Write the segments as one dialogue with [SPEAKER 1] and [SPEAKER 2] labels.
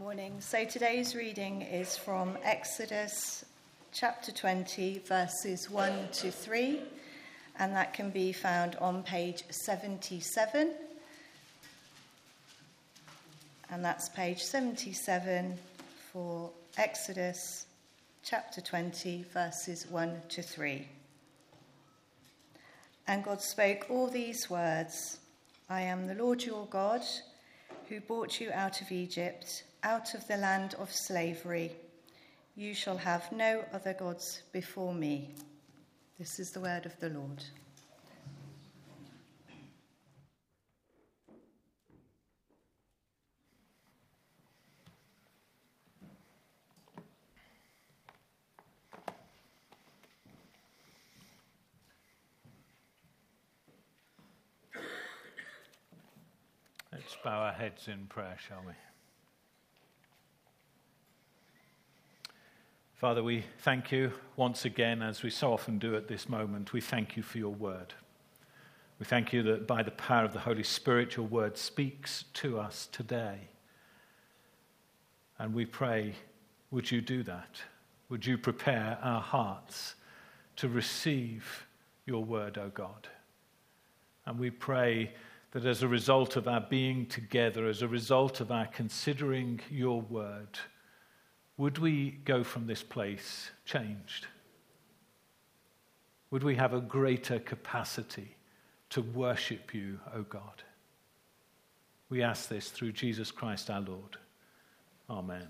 [SPEAKER 1] Morning. So today's reading is from Exodus chapter 20, verses 1 to 3, and that can be found on page 77. And that's page 77 for Exodus chapter 20, verses 1 to 3. And God spoke all these words, I am the Lord your God, who brought you out of Egypt, out of the land of slavery. You shall have no other gods before me. This is the word of the Lord.
[SPEAKER 2] Let's bow our heads in prayer, shall we? Father, we thank you once again, as we so often do at this moment. We thank you for your word. We thank you that by the power of the Holy Spirit, your word speaks to us today. And we pray, would you do that? Would you prepare our hearts to receive your word, O God? And we pray that as a result of our being together, as a result of our considering your word, would we go from this place changed? Would we have a greater capacity to worship you, O God? We ask this through Jesus Christ our Lord. Amen.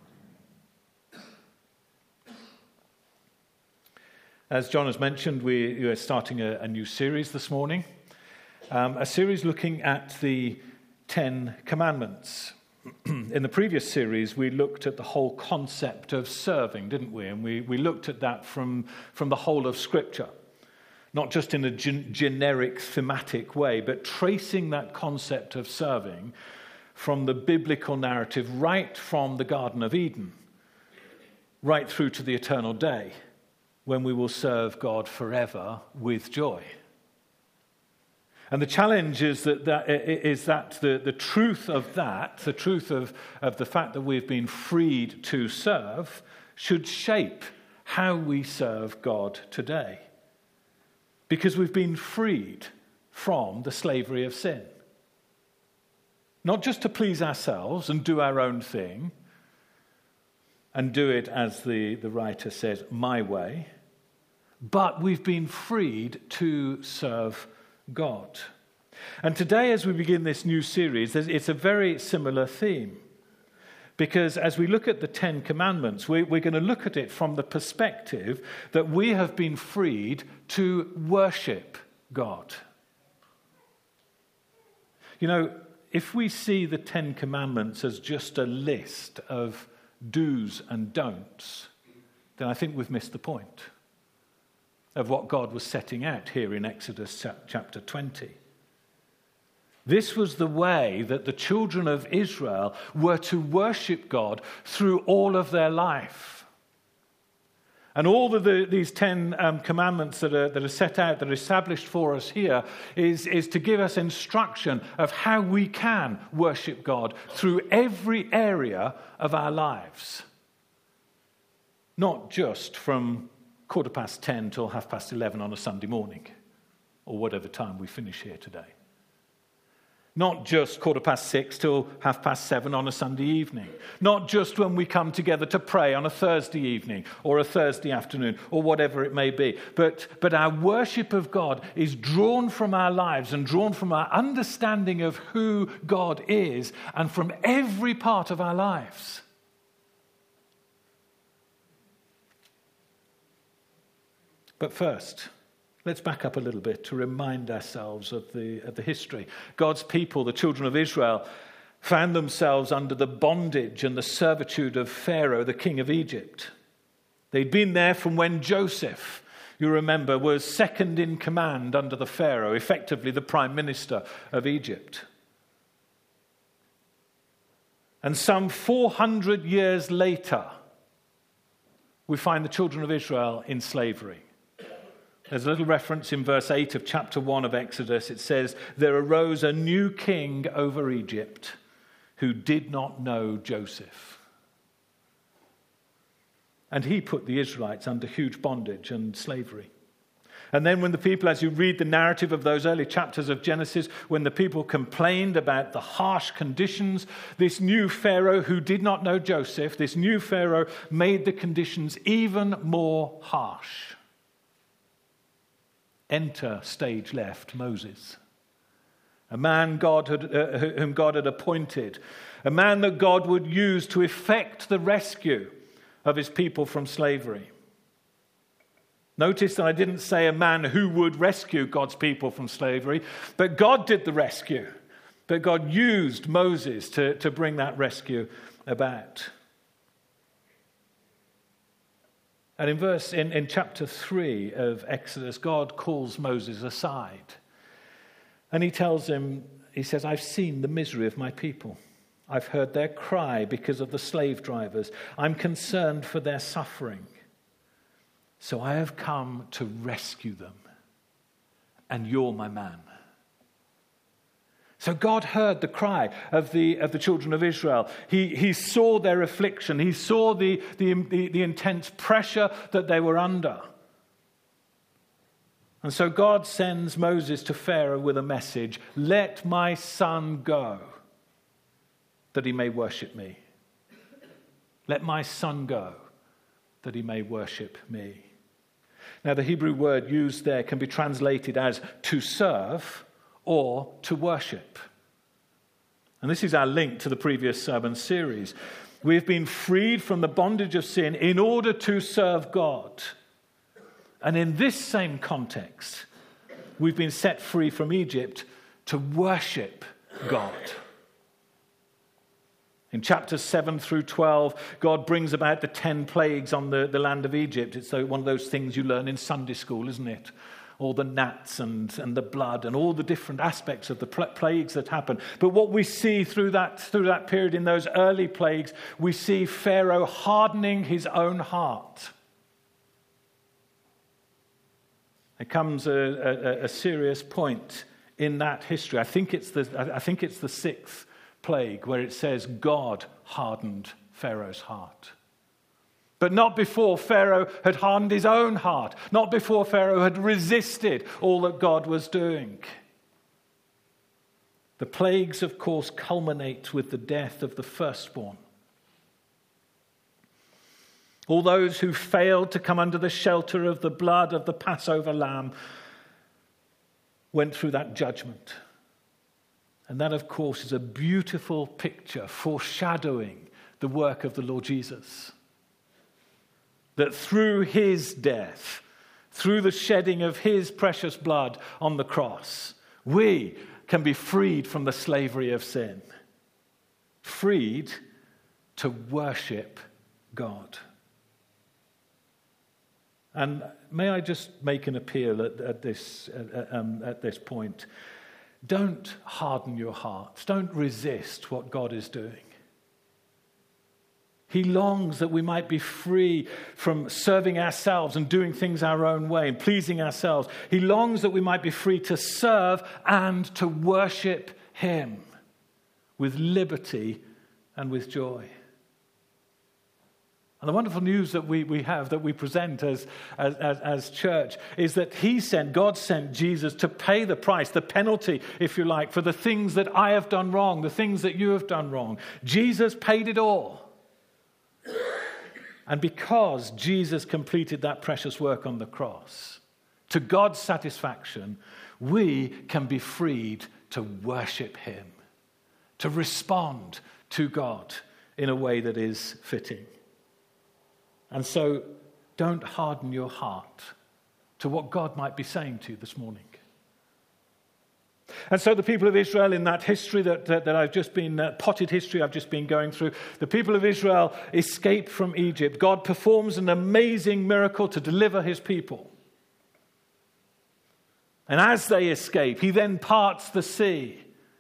[SPEAKER 2] As John has mentioned, we are starting a new series this morning. A series looking at the Ten Commandments. In the previous series, we looked at the whole concept of serving, didn't we? And we looked at that from the whole of Scripture. Not just in a generic thematic way, but tracing that concept of serving from the biblical narrative right from the Garden of Eden, right through to the eternal day, when we will serve God forever with joy. And the challenge is that the truth of that, the truth of the fact that we've been freed to serve, should shape how we serve God today. Because we've been freed from the slavery of sin. Not just to please ourselves and do our own thing, and do it, as the writer says, my way, but we've been freed to serve God. And today, as we begin this new series, it's a very similar theme. Because as we look at the Ten Commandments, we're going to look at it from the perspective that we have been freed to worship God. You know, if we see the Ten Commandments as just a list of do's and don'ts, then I think we've missed the point of what God was setting out here in Exodus chapter 20. This was the way that the children of Israel were to worship God through all of their life. And all of these Ten Commandments that are set out, that are established for us here, is to give us instruction of how we can worship God through every area of our lives. Not just from 10:15 till 11:30 on a Sunday morning, or whatever time we finish here today. Not just 6:15 till 7:30 on a Sunday evening. Not just when we come together to pray on a Thursday evening or a Thursday afternoon or whatever it may be. But our worship of God is drawn from our lives and drawn from our understanding of who God is and from every part of our lives. But first, let's back up a little bit to remind ourselves of the history. God's people, the children of Israel, found themselves under the bondage and the servitude of Pharaoh, the king of Egypt. They'd been there from when Joseph, you remember, was second in command under the Pharaoh, effectively the prime minister of Egypt. And some 400 years later, we find the children of Israel in slavery. There's a little reference in verse 8 of chapter 1 of Exodus. It says, there arose a new king over Egypt. who did not know Joseph. And he put the Israelites under huge bondage and slavery. And then when the people, as you read the narrative of those early chapters of Genesis, when the people complained about the harsh conditions, this new Pharaoh who did not know Joseph, this new Pharaoh made the conditions even more harsh. Enter, stage left, Moses. A man whom God had appointed. A man that God would use to effect the rescue of his people from slavery. Notice that I didn't say a man who would rescue God's people from slavery, but God did the rescue. But God used Moses to bring that rescue about. And in chapter 3 of Exodus, God calls Moses aside. And he tells him, he says, I've seen the misery of my people. I've heard their cry because of the slave drivers. I'm concerned for their suffering. So I have come to rescue them, and you're my man. So God heard the cry of the children of Israel. He saw their affliction. He saw the intense pressure that they were under. And so God sends Moses to Pharaoh with a message, let my son go, that he may worship me. Let my son go, that he may worship me. Now, the Hebrew word used there can be translated as to serve or to worship. And this is our link to the previous sermon series. We have been freed from the bondage of sin in order to serve God. And in this same context, we've been set free from Egypt to worship God. In chapters 7 through 12, God brings about the 10 plagues on the land of Egypt. It's one of those things you learn in Sunday school, isn't it? All the gnats and the blood and all the different aspects of the plagues that happen. But what we see through that period in those early plagues, we see Pharaoh hardening his own heart. There comes a serious point in that history. I think it's the sixth plague where it says God hardened Pharaoh's heart. But not before Pharaoh had hardened his own heart. Not before Pharaoh had resisted all that God was doing. The plagues, of course, culminate with the death of the firstborn. All those who failed to come under the shelter of the blood of the Passover lamb went through that judgment. And that, of course, is a beautiful picture foreshadowing the work of the Lord Jesus. That through his death, through the shedding of his precious blood on the cross, we can be freed from the slavery of sin. Freed to worship God. And may I just make an appeal at this point? Don't harden your hearts. Don't resist what God is doing. He longs that we might be free from serving ourselves and doing things our own way and pleasing ourselves. He longs that we might be free to serve and to worship him with liberty and with joy. And the wonderful news that we have, that we present as church, is that God sent Jesus to pay the price, the penalty, if you like, for the things that I have done wrong, the things that you have done wrong. Jesus paid it all. And because Jesus completed that precious work on the cross, to God's satisfaction, we can be freed to worship him, to respond to God in a way that is fitting. And so, don't harden your heart to what God might be saying to you this morning. And so the people of Israel in that history that I've just been, potted history I've just been going through, the people of Israel escape from Egypt. God performs an amazing miracle to deliver his people. And as they escape, he then parts the sea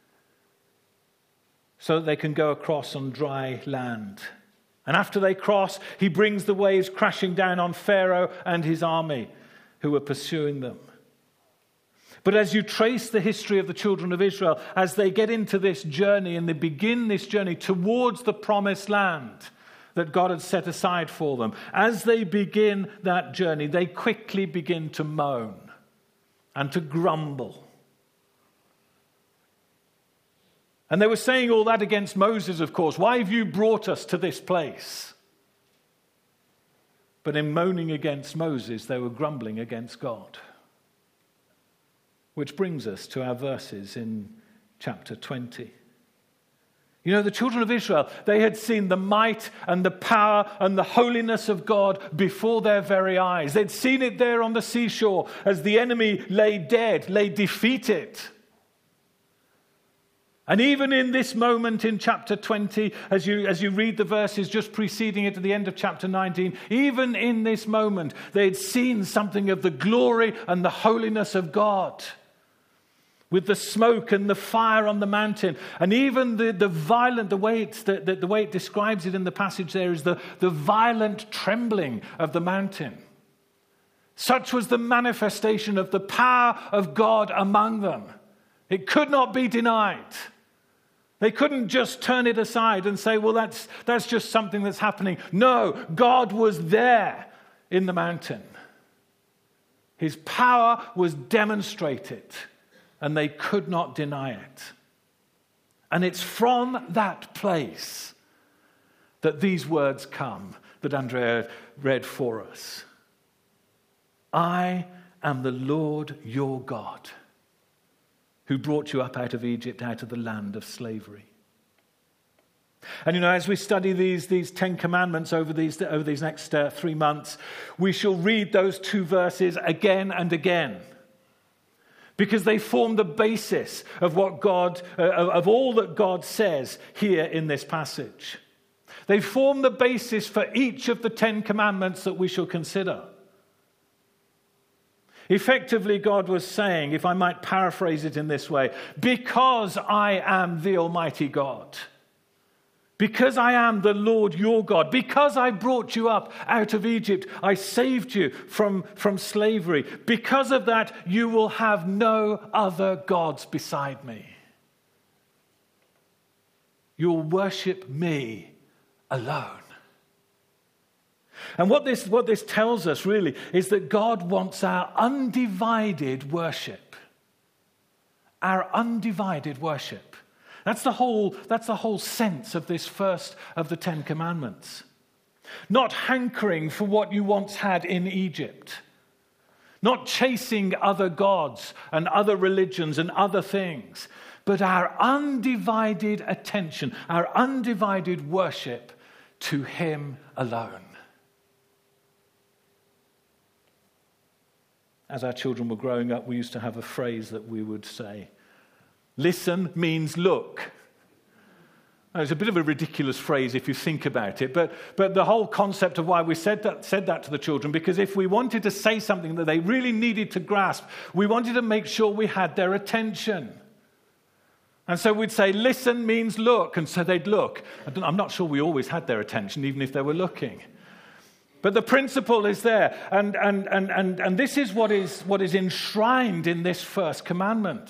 [SPEAKER 2] so that they can go across on dry land. And after they cross, he brings the waves crashing down on Pharaoh and his army who were pursuing them. But as you trace the history of the children of Israel, as they get into this journey and they begin this journey towards the promised land that God had set aside for them, as they begin that journey, they quickly begin to moan and to grumble. And they were saying all that against Moses, of course. Why have you brought us to this place? But in moaning against Moses, they were grumbling against God. Which brings us to our verses in chapter 20. You know, the children of Israel, they had seen the might and the power and the holiness of God before their very eyes. They'd seen it there on the seashore as the enemy lay dead, lay defeated. And even in this moment in chapter 20, as you read the verses just preceding it at the end of chapter 19, even in this moment, they had seen something of the glory and the holiness of God. With the smoke and the fire on the mountain, and even the violent, the way it describes it in the passage there is the violent trembling of the mountain. Such was the manifestation of the power of God among them. It could not be denied. They couldn't just turn it aside and say, well, that's just something that's happening. No, God was there in the mountain. His power was demonstrated. And they could not deny it. And it's from that place that these words come that Andrea read for us. I am the Lord your God, who brought you up out of Egypt, out of the land of slavery. And you know, as we study these 10 commandments over these next 3 months, we shall read those 2 verses again and again. Because they form the basis of what God, of all that God says here in this passage. They form the basis for each of the 10 commandments that we shall consider. Effectively, God was saying, if I might paraphrase it in this way, because I am the Almighty God, because I am the Lord your God, because I brought you up out of Egypt, I saved you from slavery. Because of that, you will have no other gods beside me. You'll worship me alone. And what this tells us really is that God wants our undivided worship. Our undivided worship. That's the whole sense of this first of the 10 commandments. Not hankering for what you once had in Egypt. Not chasing other gods and other religions and other things. But our undivided attention, our undivided worship to Him alone. As our children were growing up, we used to have a phrase that we would say. Listen means look. Now, it's a bit of a ridiculous phrase if you think about it, but the whole concept of why we said that to the children, because if we wanted to say something that they really needed to grasp, we wanted to make sure we had their attention. And so we'd say, listen means look, and so they'd look. I'm not sure we always had their attention, even if they were looking. But the principle is there, and this is what is enshrined in this first commandment.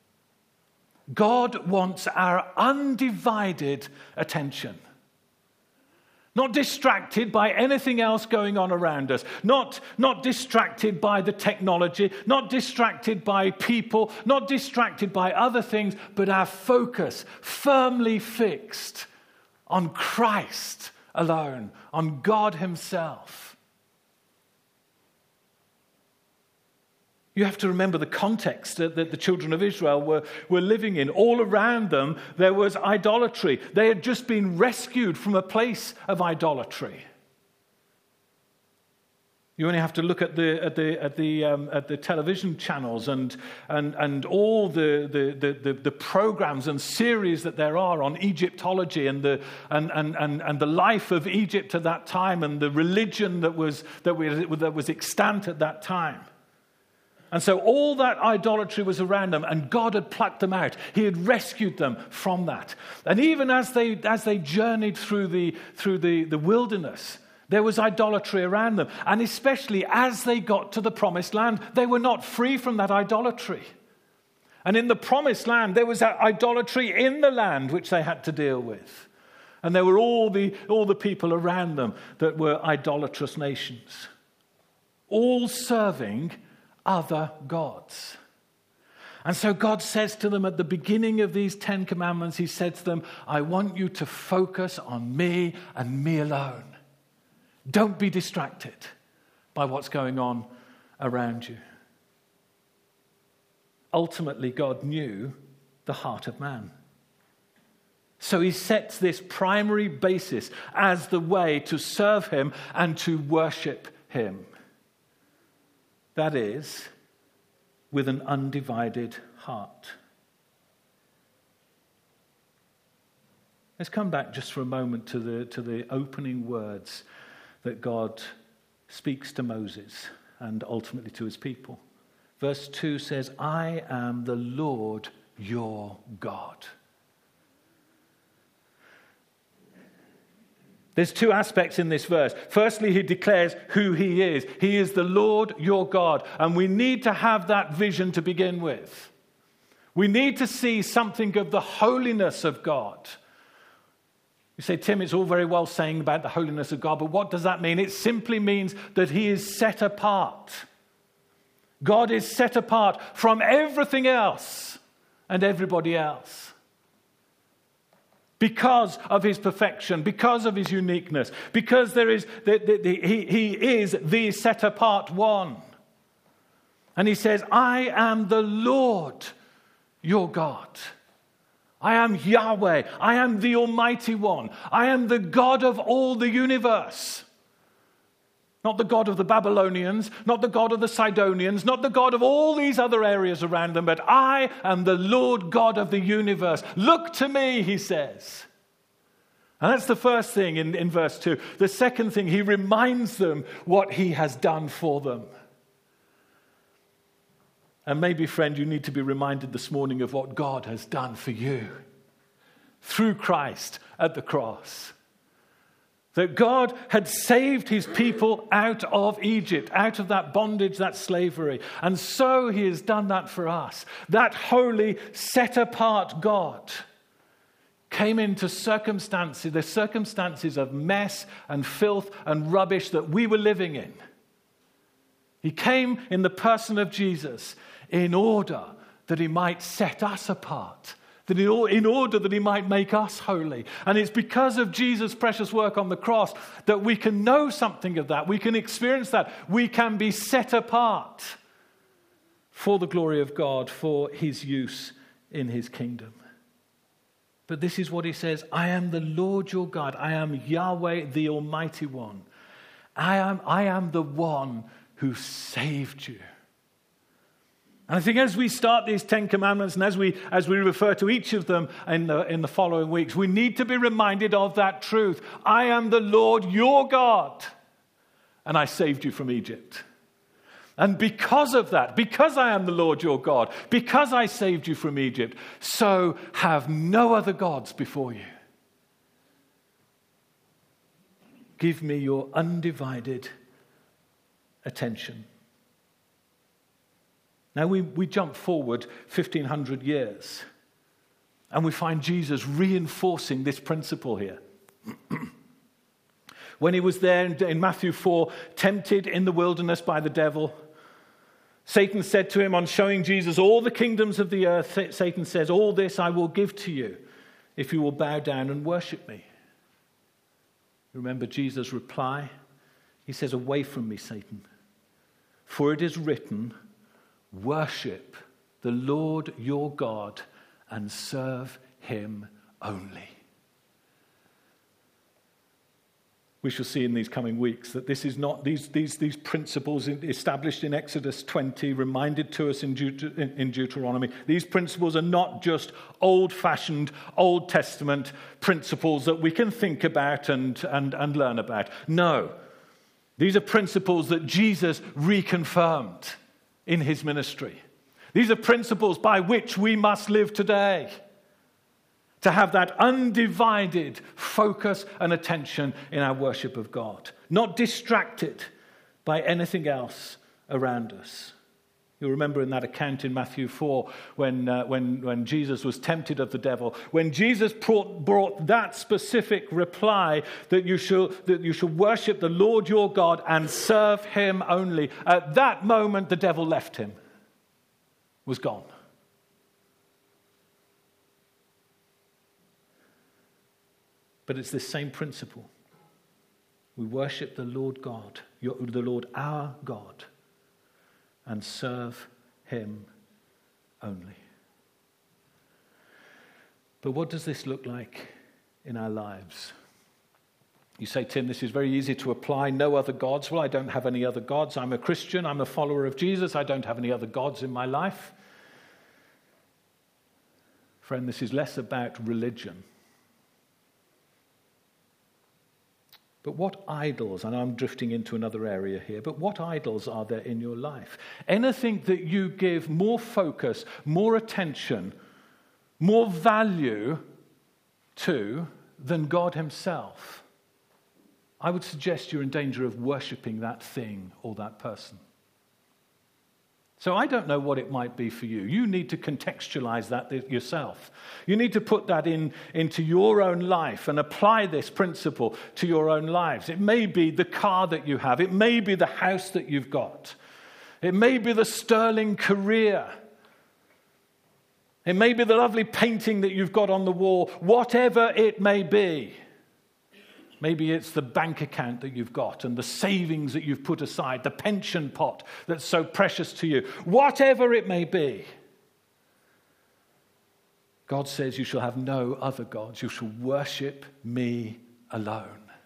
[SPEAKER 2] God wants our undivided attention. Not distracted by anything else going on around us. Not distracted by the technology. Not distracted by people. Not distracted by other things. But our focus firmly fixed on Christ alone. On God Himself. You have to remember the context that the children of Israel were living in. All around them, there was idolatry. They had just been rescued from a place of idolatry. You only have to look at the television channels and all the programs and series that there are on Egyptology and the life of Egypt at that time and the religion that was extant at that time. And so all that idolatry was around them, and God had plucked them out. He had rescued them from that. And even as they journeyed through the wilderness, there was idolatry around them. And especially as they got to the promised land, they were not free from that idolatry. And in the promised land, there was idolatry in the land which they had to deal with. And there were all the people around them that were idolatrous nations, all serving other gods. And so God says to them at the beginning of these 10 commandments, he said to them, I want you to focus on me and me alone. Don't be distracted by what's going on around you. Ultimately, God knew the heart of man. So he sets this primary basis as the way to serve him and to worship him. That is, with an undivided heart. Let's come back just for a moment to the opening words that God speaks to Moses and ultimately to his people. Verse 2 says, I am the Lord your God. There's two aspects in this verse. Firstly, he declares who he is. He is the Lord your God. And we need to have that vision to begin with. We need to see something of the holiness of God. You say, Tim, it's all very well saying about the holiness of God, but what does that mean? It simply means that he is set apart. God is set apart from everything else and everybody else. Because of his perfection, because of his uniqueness, because he is the set apart one. And he says, I am the Lord your God. I am Yahweh. I am the Almighty One. I am the God of all the universe. Not the God of the Babylonians, not the God of the Sidonians, not the God of all these other areas around them, but I am the Lord God of the universe. Look to me, he says. And that's the first thing in verse 2. The second thing, he reminds them what he has done for them. And maybe, friend, you need to be reminded this morning of what God has done for you through Christ at the cross. That God had saved his people out of Egypt, out of that bondage, that slavery. And so he has done that for us. That holy, set-apart God came into the circumstances of mess and filth and rubbish that we were living in. He came in the person of Jesus in order that he might set us apart, in order that he might make us holy. And it's because of Jesus' precious work on the cross that we can know something of that. We can experience that. We can be set apart for the glory of God, for his use in his kingdom. But this is what he says, I am the Lord your God. I am Yahweh, the Almighty One. I am the one who saved you. And I think as we start these 10 commandments and as we refer to each of them in the following weeks, we need to be reminded of that truth. I am the Lord your God, and I saved you from Egypt. And because of that, because I am the Lord your God, because I saved you from Egypt, so have no other gods before you. Give me your undivided attention. Now we jump forward 1,500 years and we find Jesus reinforcing this principle here. When he was there in Matthew 4, tempted in the wilderness by the devil, Satan said to him, on showing Jesus all the kingdoms of the earth, Satan says, all this I will give to you if you will bow down and worship me. Remember Jesus' reply? He says, away from me, Satan, for it is written, worship the Lord your God and serve him only. We shall see in these coming weeks that this is not these principles established in Exodus 20, reminded to us in Deuteronomy. These principles are not just old-fashioned, Old Testament principles that we can think about and learn about. No, these are principles that Jesus reconfirmed in his ministry. These are principles by which we must live today, to have that undivided focus and attention in our worship of God, not distracted by anything else around us. You'll remember in that account in Matthew 4 when Jesus was tempted of the devil, when Jesus brought that specific reply that you shall worship the Lord your God and serve him only. At that moment, the devil left him, was gone. But it's this same principle. We worship the Lord God, the Lord our God, and serve him only. But what does this look like in our lives? You say, Tim, this is very easy to apply. No other gods. Well, I don't have any other gods. I'm a Christian. I'm a follower of Jesus. I don't have any other gods in my life. Friend, this is less about religion. But what idols, and I'm drifting into another area here, but what idols are there in your life? Anything that you give more focus, more attention, more value to than God himself, I would suggest you're in danger of worshipping that thing or that person. So I don't know what it might be for you. You need to contextualize that yourself. You need to put that into your own life and apply this principle to your own lives. It may be the car that you have. It may be the house that you've got. It may be the sterling career. It may be the lovely painting that you've got on the wall. Whatever it may be. Maybe it's the bank account that you've got and the savings that you've put aside, the pension pot that's so precious to you. Whatever it may be, God says you shall have no other gods. You shall worship me alone.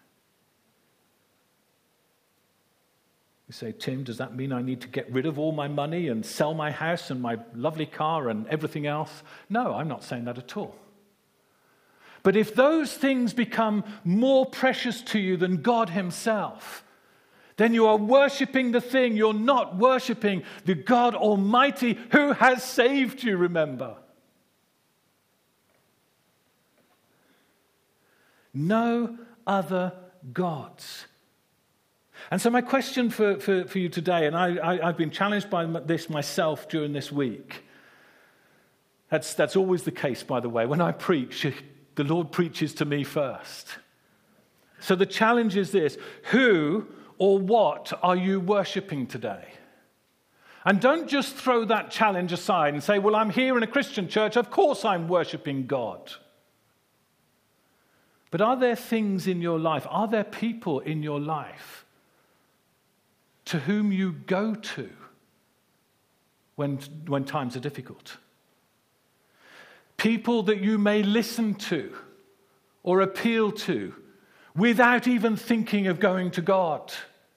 [SPEAKER 2] You say, Tim, does that mean I need to get rid of all my money and sell my house and my lovely car and everything else? No, I'm not saying that at all. But if those things become more precious to you than God himself, then you are worshipping the thing. You're not worshipping the God Almighty who has saved you, remember. No other gods. And so my question for you today, and I've been challenged by this myself during this week. That's always the case, by the way. When I preach, the Lord preaches to me first. So the challenge is this: who or what are you worshipping today? And don't just throw that challenge aside and say, well, I'm here in a Christian church, of course I'm worshipping God. But are there things in your life, are there people in your life to whom you go to when times are difficult? People that you may listen to or appeal to without even thinking of going to God.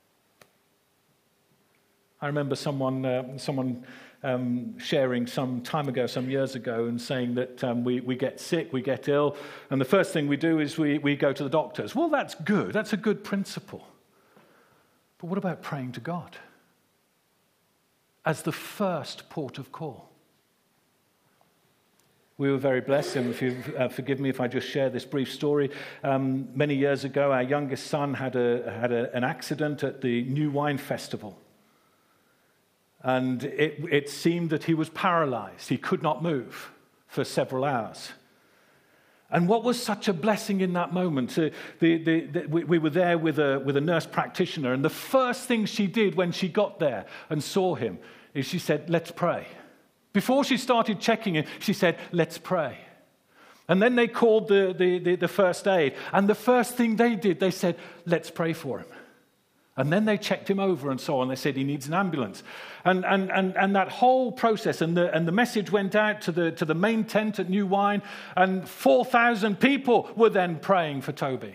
[SPEAKER 2] I remember someone sharing some time ago, some years ago, and saying that we get sick, we get ill, and the first thing we do is we go to the doctors. Well, that's good. That's a good principle. But what about praying to God as the first port of call? We were very blessed, and if you forgive me if I just share this brief story. Many years ago, our youngest son had an accident at the New Wine Festival. And it seemed that he was paralyzed. He could not move for several hours. And what was such a blessing in that moment? We were there with a nurse practitioner, and the first thing she did when she got there and saw him is she said, let's pray. Before she started checking him, she said, let's pray. And then they called the first aid. And the first thing they did, they said, let's pray for him. And then they checked him over and so on. They said he needs an ambulance. And that whole process, and the message went out to the main tent at New Wine, and 4,000 people were then praying for Toby.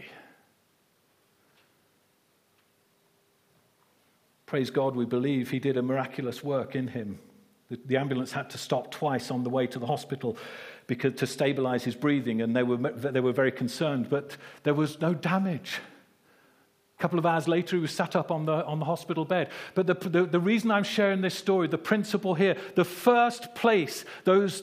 [SPEAKER 2] Praise God, we believe he did a miraculous work in him. The ambulance had to stop twice on the way to the hospital to stabilize his breathing, and they were very concerned, but there was no damage. A couple of hours later, he was sat up on the hospital bed. But the reason I'm sharing this story, the principle here, the first place those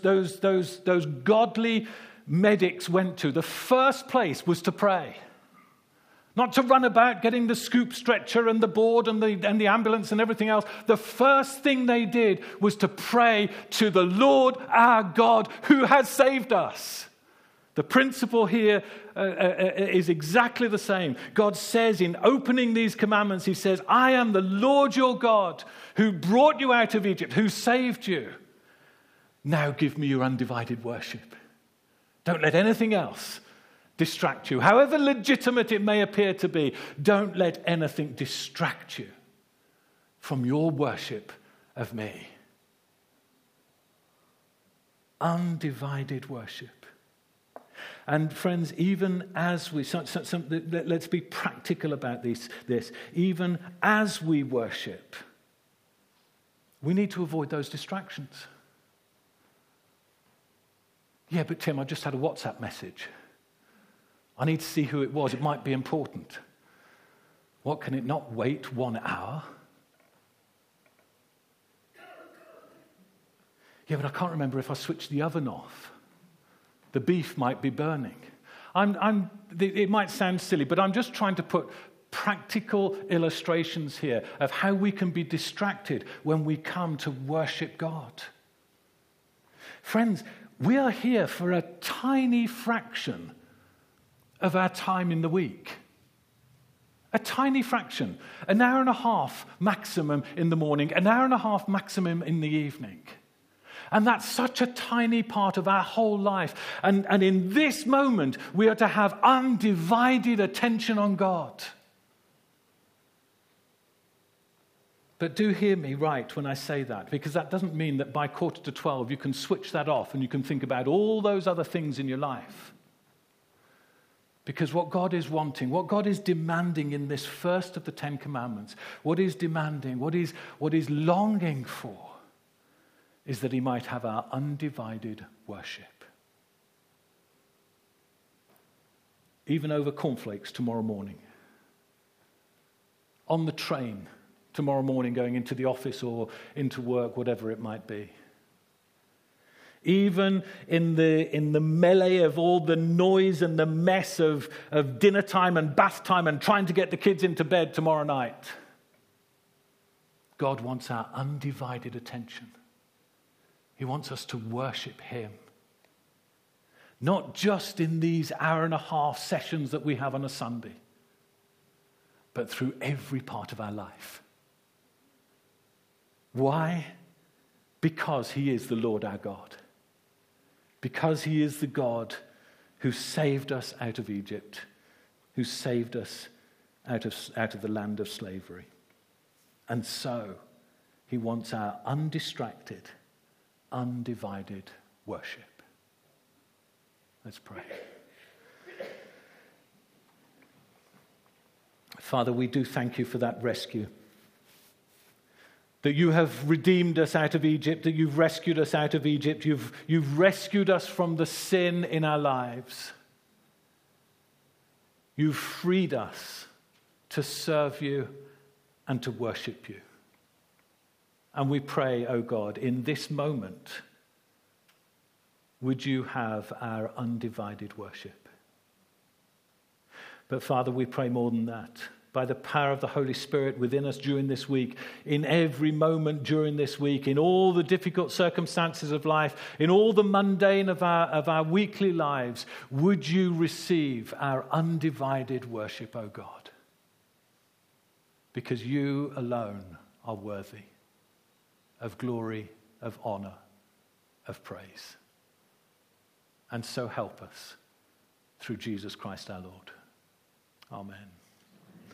[SPEAKER 2] godly medics went to, the first place was to pray. not to run about getting the scoop stretcher and the board and the ambulance and everything else. The first thing they did was to pray to the Lord our God who has saved us. The principle here is exactly the same. God says in opening these commandments, he says, I am the Lord your God who brought you out of Egypt, who saved you. Now give me your undivided worship. Don't let anything else distract you. However legitimate it may appear to be, don't let anything distract you from your worship of me. Undivided worship. And friends, even as we, let's be practical about this. Even as we worship, we need to avoid those distractions. Yeah, but Tim, I just had a WhatsApp message. I need to see who it was. It might be important. What, can it not wait 1 hour? Yeah, but I can't remember if I switched the oven off. The beef might be burning. It might sound silly, but I'm just trying to put practical illustrations here of how we can be distracted when we come to worship God. Friends, we are here for a tiny fraction of our time in the week. A tiny fraction. An hour and a half maximum in the morning, an hour and a half maximum in the evening. And that's such a tiny part of our whole life. And in this moment, we are to have undivided attention on God. But do hear me right when I say that, because that doesn't mean that by 11:45 you can switch that off and you can think about all those other things in your life. Because what God is wanting, what God is demanding in this first of the 10 Commandments, what He's demanding, what He's longing for, is that He might have our undivided worship. Even over cornflakes tomorrow morning. On the train tomorrow morning going into the office or into work, whatever it might be. Even in the melee of all the noise and the mess of dinner time and bath time and trying to get the kids into bed tomorrow night. God wants our undivided attention. He wants us to worship Him. Not just in these hour and a half sessions that we have on a Sunday, but through every part of our life. Why? Because He is the Lord our God. Because He is the God who saved us out of Egypt, who saved us out of the land of slavery. And so He wants our undistracted, undivided worship. Let's pray. Father, we do thank You for that rescue. That You have redeemed us out of Egypt, that You've rescued us out of Egypt. You've rescued us from the sin in our lives. You've freed us to serve You and to worship You. And we pray, oh God, in this moment, would You have our undivided worship? But Father, we pray more than that. By the power of the Holy Spirit within us during this week, in every moment during this week, in all the difficult circumstances of life, in all the mundane of our weekly lives, would You receive our undivided worship, O God? Because You alone are worthy of glory, of honor, of praise. And so help us through Jesus Christ our Lord. Amen.